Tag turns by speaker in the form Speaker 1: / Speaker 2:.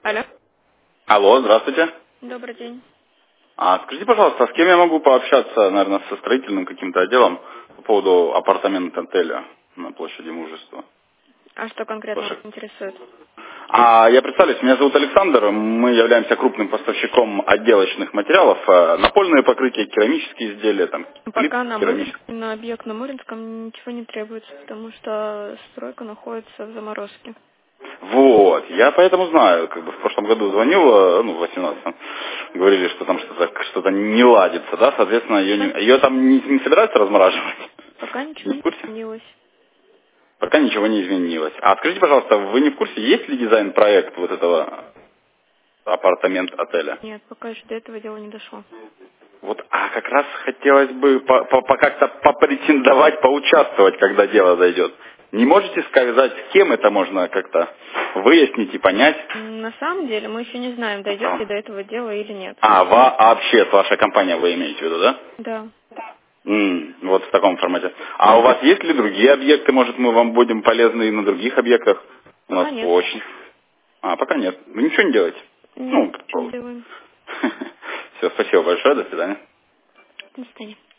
Speaker 1: Алло.
Speaker 2: Алло, здравствуйте.
Speaker 1: Добрый день.
Speaker 2: Скажите, пожалуйста, с кем я могу пообщаться, наверное, со строительным каким-то отделом по поводу апартамента отеля на площади Мужества?
Speaker 1: А что конкретно вас
Speaker 2: Слушай.
Speaker 1: интересует?
Speaker 2: Я представлюсь, меня зовут Александр, мы являемся крупным поставщиком отделочных материалов, напольные покрытия, керамические изделия, там, плитки
Speaker 1: Пока на
Speaker 2: керамические.
Speaker 1: Муринском, на объект на Муринском ничего не требуется, потому что стройка находится в заморозке.
Speaker 2: Вот, я поэтому знаю, как бы в прошлом году звонил, в 18-м, говорили, что там что-то не ладится, да, соответственно, ее там не собираются размораживать?
Speaker 1: Пока
Speaker 2: Не
Speaker 1: ничего
Speaker 2: в
Speaker 1: не
Speaker 2: курсе?
Speaker 1: изменилось.
Speaker 2: Пока ничего не изменилось. А скажите, пожалуйста, вы не в курсе, есть ли дизайн-проект вот этого апартамент-отеля?
Speaker 1: Нет, пока еще до этого дела не дошло.
Speaker 2: Вот, как раз хотелось бы как-то попретендовать, поучаствовать, когда дело дойдет. Не можете сказать, с кем это можно как-то выяснить и понять?
Speaker 1: На самом деле мы еще не знаем, дойдет ли до этого дела или нет.
Speaker 2: Вообще, ваша компания вы имеете в виду, да?
Speaker 1: Да.
Speaker 2: Вот в таком формате. А у вас есть ли другие объекты? Может, мы вам будем полезны и на других объектах? У нас
Speaker 1: Пока нет.
Speaker 2: очень. Пока нет. Вы ничего не делаете?
Speaker 1: Нет, ничего не
Speaker 2: Попробуй.
Speaker 1: делаем.
Speaker 2: Все, спасибо большое, до свидания.
Speaker 1: До свидания.